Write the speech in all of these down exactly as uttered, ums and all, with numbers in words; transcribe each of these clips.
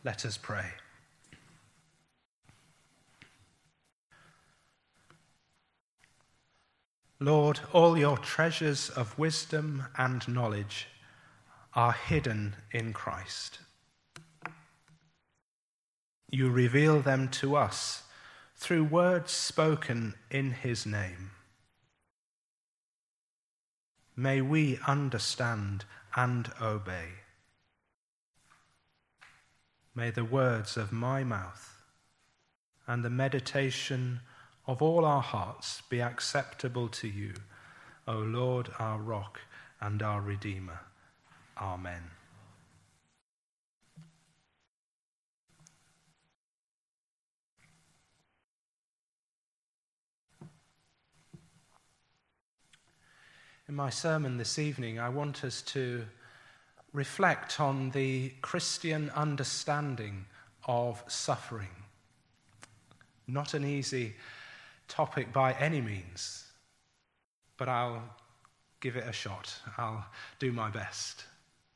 Let us pray. Lord, all your treasures of wisdom and knowledge are hidden in Christ. You reveal them to us through words spoken in his name. May we understand and obey. May the words of my mouth and the meditation of all our hearts be acceptable to you, O Lord, our rock and our Redeemer. Amen. In my sermon this evening, I want us to reflect on the Christian understanding of suffering. Not an easy topic by any means, but I'll give it a shot. I'll do my best.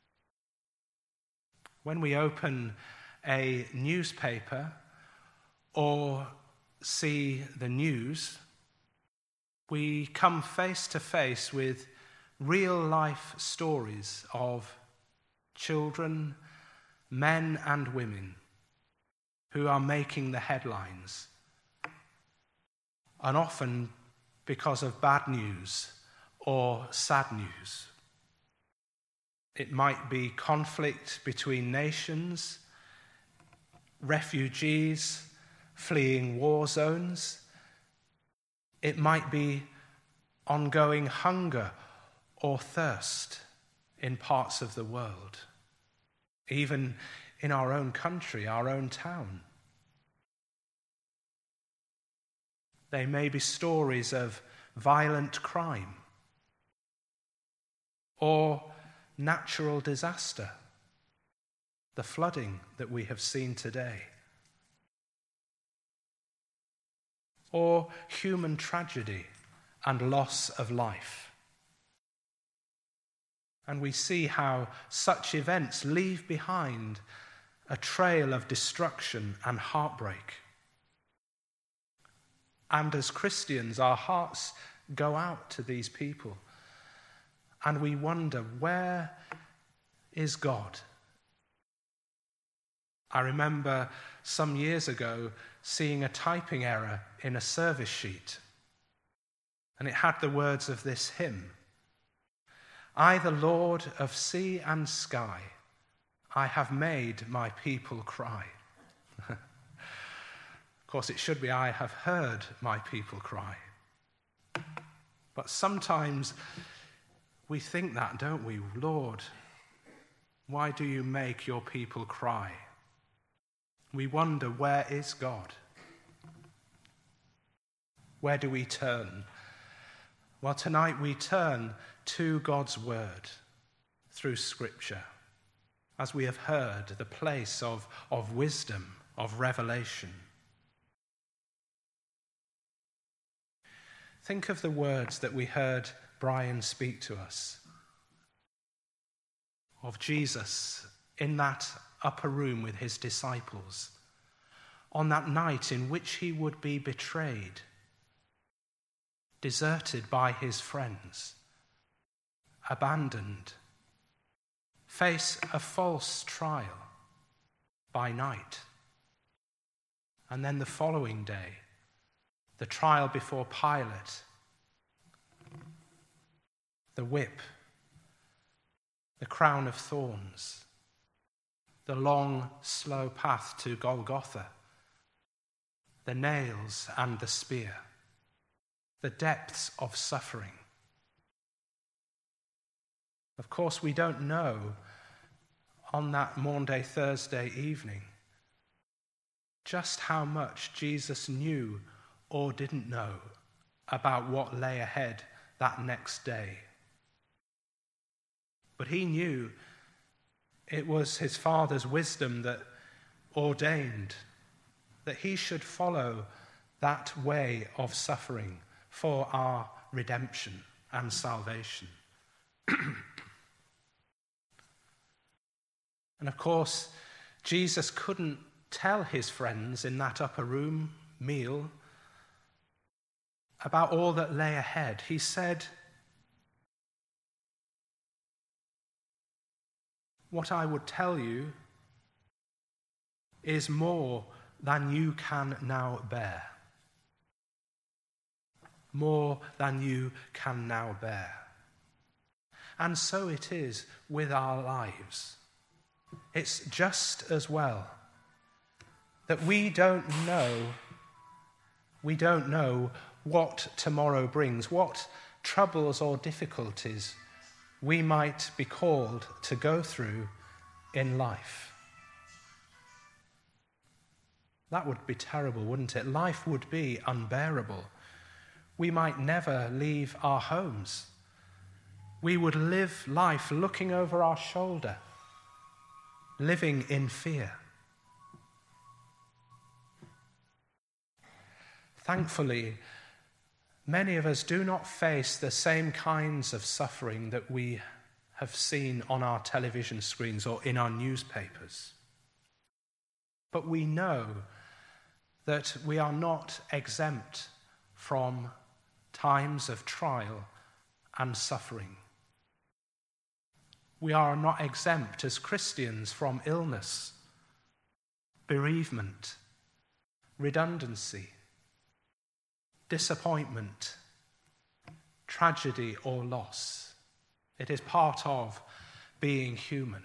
When we open a newspaper or see the news, we come face to face with real life stories of children, men and women who are making the headlines, and often because of bad news or sad news. It might be conflict between nations, refugees fleeing war zones. It might be ongoing hunger or thirst in parts of the world, even in our own country, our own town. They may be stories of violent crime or natural disaster, the flooding that we have seen today, or human tragedy and loss of life. And we see how such events leave behind a trail of destruction and heartbreak. And as Christians, our hearts go out to these people, and we wonder, where is God? I remember some years ago seeing a typing error in a service sheet, and it had the words of this hymn: I, the Lord of sea and sky, I have made my people cry. Of course, it should be, I have heard my people cry. But sometimes we think that, don't we? Lord, why do you make your people cry? We wonder, where is God? Where do we turn? Well, tonight we turn to God's word through Scripture, as we have heard, the place of, of wisdom, of revelation. Think of the words that we heard Brian speak to us of Jesus in that upper room with his disciples on that night in which he would be betrayed, deserted by his friends, abandoned, face a false trial by night, and then the following day, the trial before Pilate, the whip, the crown of thorns, the long, slow path to Golgotha, the nails and the spear, the depths of suffering. Of course, we don't know on that Maundy Thursday evening just how much Jesus knew or didn't know about what lay ahead that next day. But he knew it was his Father's wisdom that ordained that he should follow that way of suffering for our redemption and salvation. And of course, Jesus couldn't tell his friends in that upper room meal about all that lay ahead. He said, "What I would tell you is more than you can now bear." More than you can now bear. And so it is with our lives. It's just as well that we don't know, we don't know what tomorrow brings, what troubles or difficulties we might be called to go through in life. That would be terrible, wouldn't it? Life would be unbearable. We might never leave our homes. We would live life looking over our shoulder, living in fear. Thankfully, many of us do not face the same kinds of suffering that we have seen on our television screens or in our newspapers. But we know that we are not exempt from times of trial and suffering. We are not exempt as Christians from illness, bereavement, redundancy, disappointment, tragedy or loss. It is part of being human.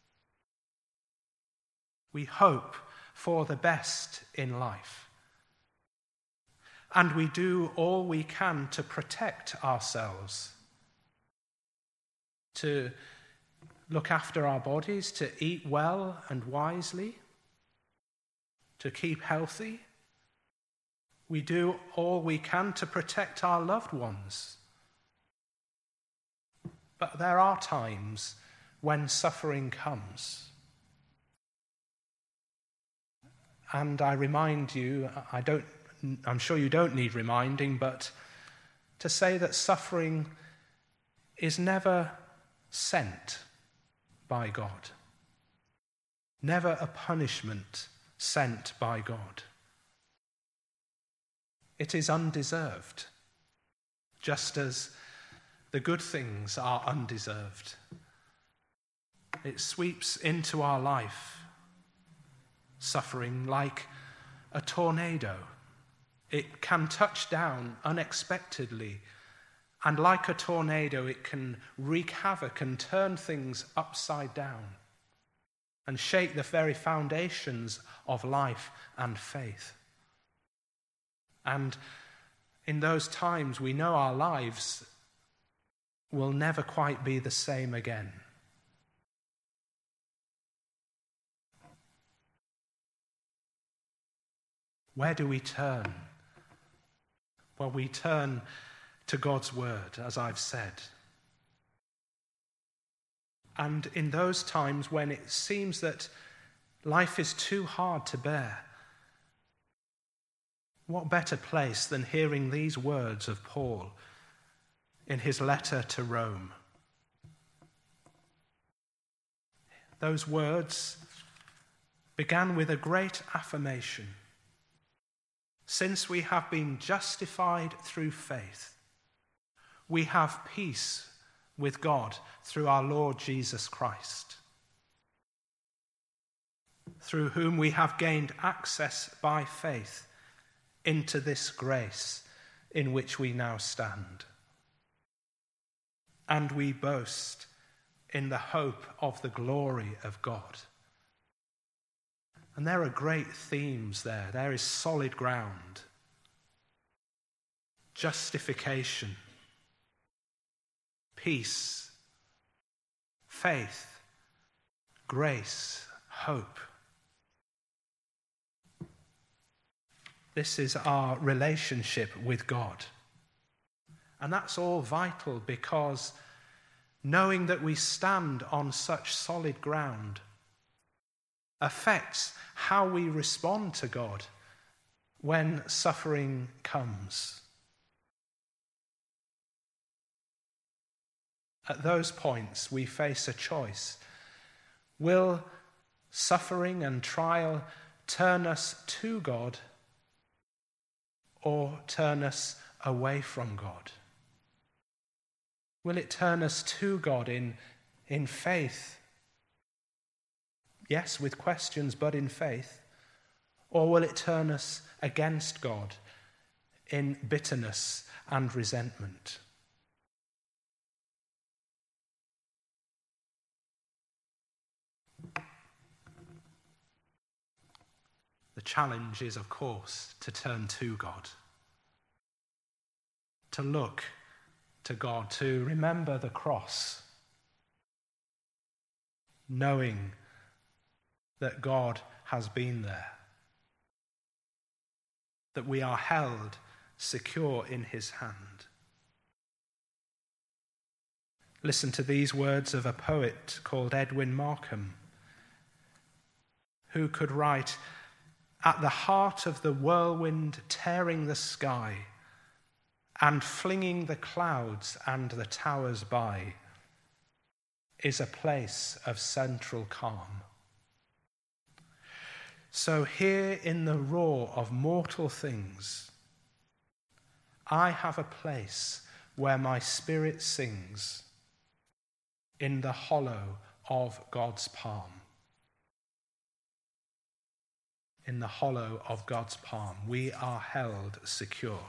We hope for the best in life. And we do all we can to protect ourselves, to look after our bodies, to eat well and wisely, to keep healthy. We do all we can to protect our loved ones. But there are times when suffering comes. And I remind you, I don't, I'm sure you don't need reminding, but to say that suffering is never sent by God. Never a punishment sent by God. It is undeserved, just as the good things are undeserved. It sweeps into our life, suffering like a tornado. It can touch down unexpectedly, and like a tornado, it can wreak havoc and turn things upside down and shake the very foundations of life and faith. And in those times, we know our lives will never quite be the same again. Where do we turn? Well, we turn to God's word, as I've said. And in those times when it seems that life is too hard to bear, what better place than hearing these words of Paul in his letter to Rome? Those words began with a great affirmation. Since we have been justified through faith, we have peace with God through our Lord Jesus Christ, through whom we have gained access by faith into this grace in which we now stand. And we boast in the hope of the glory of God. And there are great themes there. There is solid ground, justification, peace, faith, grace, hope. This is our relationship with God. And that's all vital, because knowing that we stand on such solid ground affects how we respond to God when suffering comes. At those points, we face a choice. Will suffering and trial turn us to God or turn us away from God? Will it turn us to God in, in faith? Yes, with questions, but in faith. Or will it turn us against God in bitterness and resentment? The challenge is, of course, to turn to God, to look to God, to remember the cross, knowing that God has been there, that we are held secure in his hand. Listen to these words of a poet called Edwin Markham, who could write, "At the heart of the whirlwind tearing the sky and flinging the clouds and the towers by is a place of central calm. So here in the roar of mortal things, I have a place where my spirit sings in the hollow of God's palm." In the hollow of God's palm, we are held secure.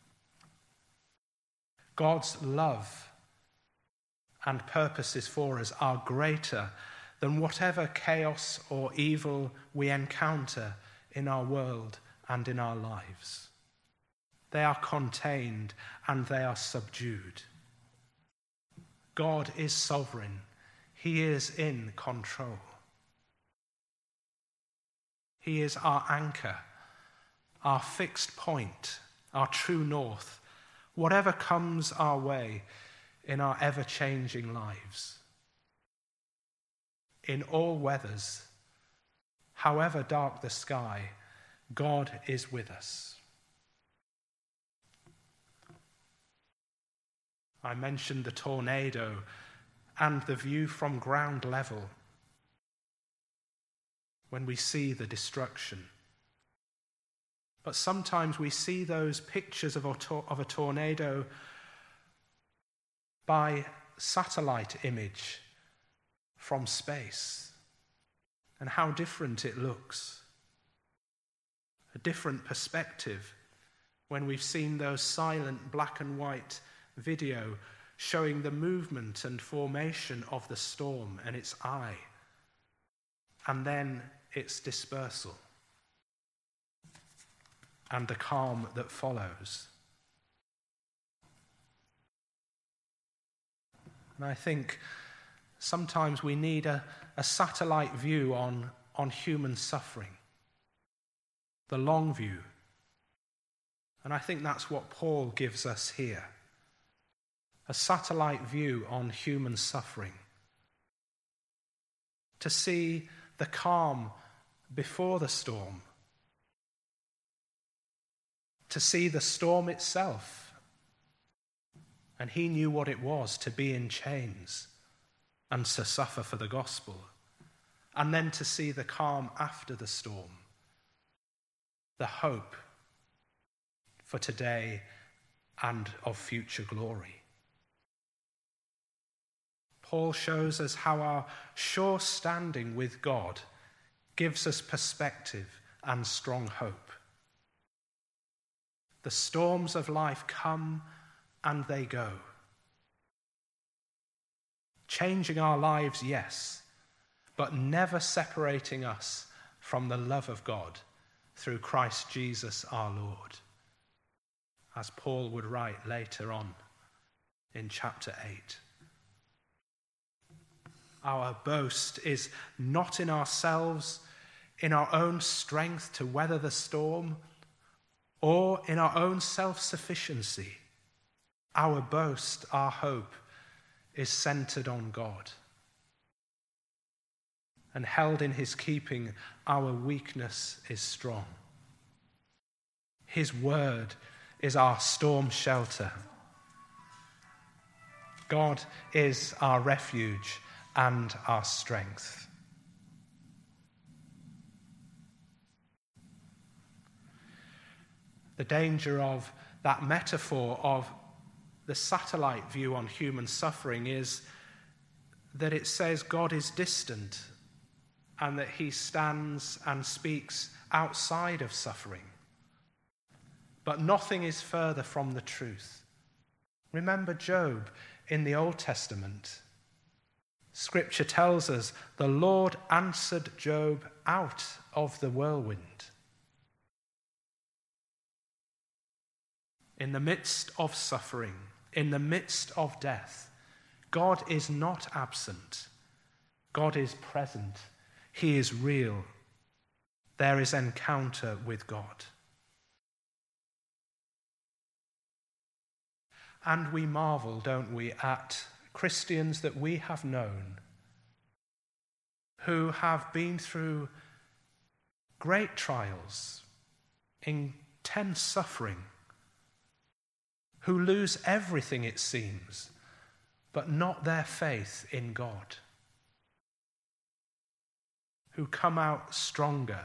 God's love and purposes for us are greater than whatever chaos or evil we encounter in our world and in our lives. They are contained and they are subdued. God is sovereign. He is in control. He is our anchor, our fixed point, our true north, whatever comes our way in our ever-changing lives. In all weathers, however dark the sky, God is with us. I mentioned the tornado and the view from ground level when we see the destruction. But sometimes we see those pictures of a, tor- of a tornado by satellite image from space, and how different it looks. A different perspective when we've seen those silent black and white video showing the movement and formation of the storm and its eye, and then its dispersal, and the calm that follows. And I think sometimes we need a, a satellite view on, on human suffering, the long view. And I think that's what Paul gives us here, a satellite view on human suffering, to see the calm before the storm, to see the storm itself. And he knew what it was to be in chains and to suffer for the gospel. And then to see the calm after the storm, the hope for today and of future glory. Paul shows us how our sure standing with God gives us perspective and strong hope. The storms of life come and they go. Changing our lives, yes, but never separating us from the love of God through Christ Jesus our Lord, as Paul would write later on in chapter eight. Our boast is not in ourselves, in our own strength to weather the storm, or in our own self-sufficiency. Our boast, our hope, is centered on God. And held in his keeping, our weakness is strong. His word is our storm shelter. God is our refuge and our strength. The danger of that metaphor of the satellite view on human suffering is that it says God is distant and that he stands and speaks outside of suffering. But nothing is further from the truth. Remember Job in the Old Testament. Scripture tells us the Lord answered Job out of the whirlwind. In the midst of suffering, in the midst of death, God is not absent. God is present. He is real. There is encounter with God. And we marvel, don't we, at Christians that we have known who have been through great trials, intense suffering, who lose everything, it seems, but not their faith in God, who come out stronger,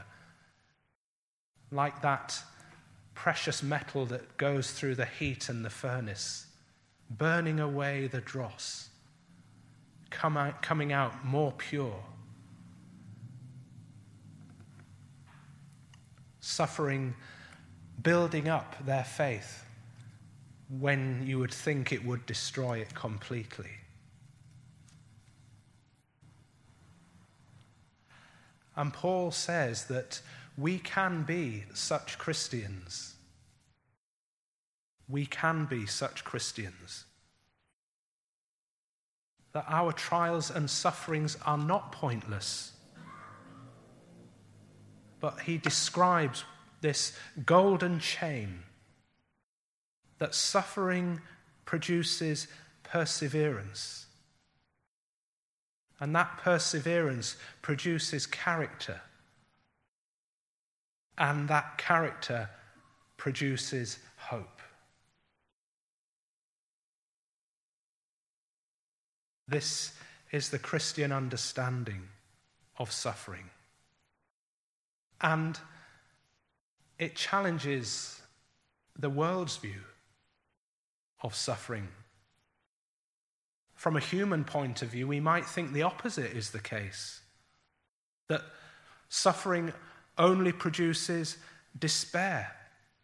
like that precious metal that goes through the heat and the furnace, burning away the dross, come out, coming out more pure. Suffering, building up their faith when you would think it would destroy it completely. And Paul says that we can be such Christians. We can be such Christians. That our trials and sufferings are not pointless. But he describes this golden chain that suffering produces perseverance. And that perseverance produces character. And that character produces hope. This is the Christian understanding of suffering. And it challenges the world's view of suffering. From a human point of view, we might think the opposite is the case. That suffering only produces despair.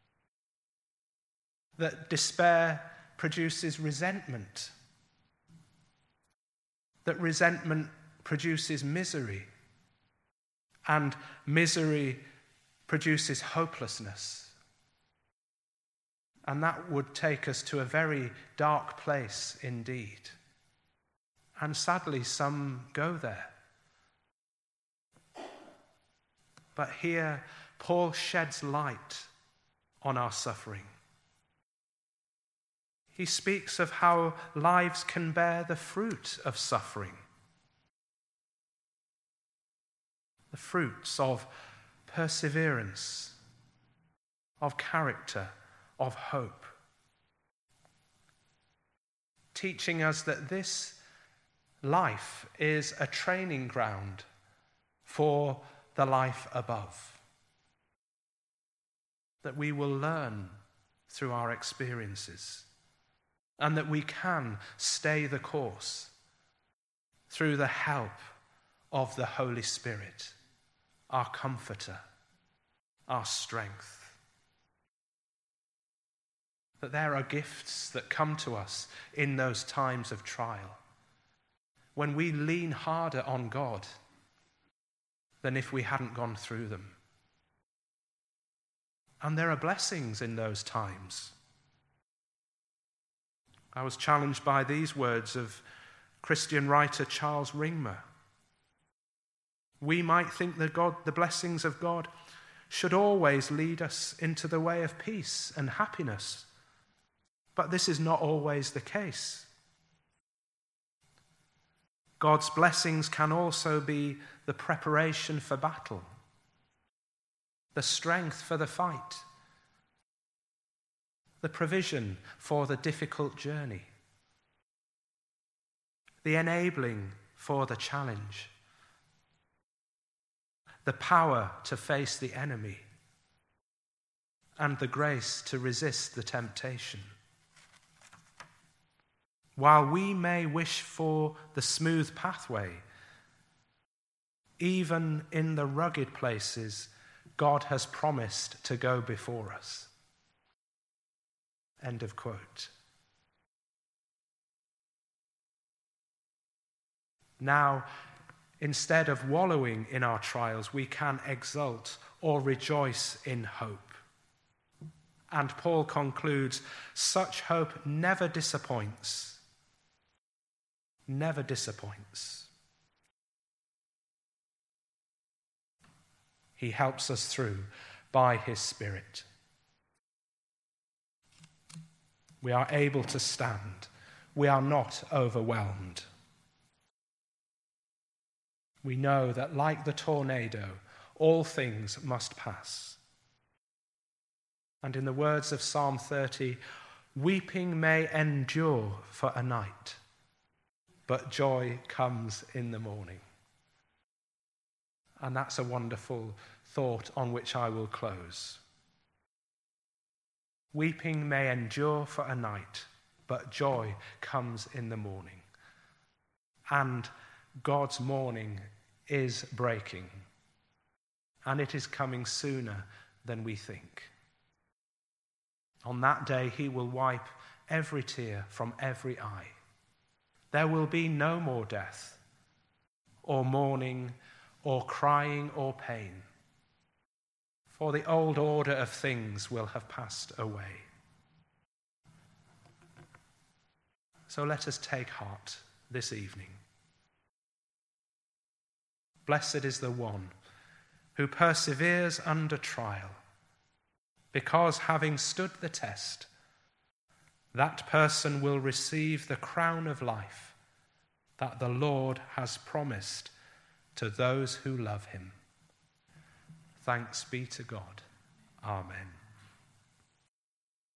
That despair produces resentment. That resentment produces misery. And misery produces hopelessness. And that would take us to a very dark place indeed. And sadly, some go there. But here, Paul sheds light on our suffering. He speaks of how lives can bear the fruit of suffering. The fruits of perseverance, of character, of hope. Teaching us that this life is a training ground for the life above. That we will learn through our experiences, and that we can stay the course through the help of the Holy Spirit, our comforter, our strength. That there are gifts that come to us in those times of trial, when we lean harder on God than if we hadn't gone through them. And there are blessings in those times. I was challenged by these words of Christian writer Charles Ringmer. We might think that God, the blessings of God should always lead us into the way of peace and happiness. But this is not always the case. God's blessings can also be the preparation for battle, the strength for the fight, the provision for the difficult journey, the enabling for the challenge, the power to face the enemy, and the grace to resist the temptation. While we may wish for the smooth pathway, even in the rugged places, God has promised to go before us. End of quote. Now, instead of wallowing in our trials, we can exult or rejoice in hope. And Paul concludes, such hope never disappoints. Never disappoints. He helps us through by his Spirit. We are able to stand. We are not overwhelmed. We know that, like the tornado, all things must pass. And in the words of Psalm thirty, weeping may endure for a night, but joy comes in the morning. And that's a wonderful thought on which I will close. Weeping may endure for a night, but joy comes in the morning. And God's morning is breaking, and it is coming sooner than we think. On that day, he will wipe every tear from every eye. There will be no more death, or mourning, or crying, or pain, for the old order of things will have passed away. So let us take heart this evening. Blessed is the one who perseveres under trial, because having stood the test, that person will receive the crown of life that the Lord has promised to those who love him. Thanks be to God. Amen.